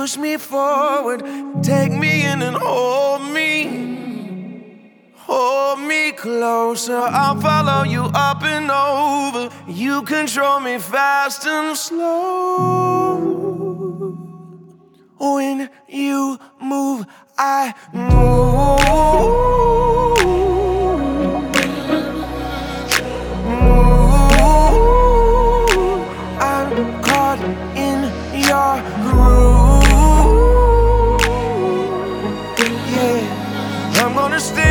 push me forward, take me in and hold me. Hold me closer, I'll follow you up and over. You control me fast and slow. When you move, I move.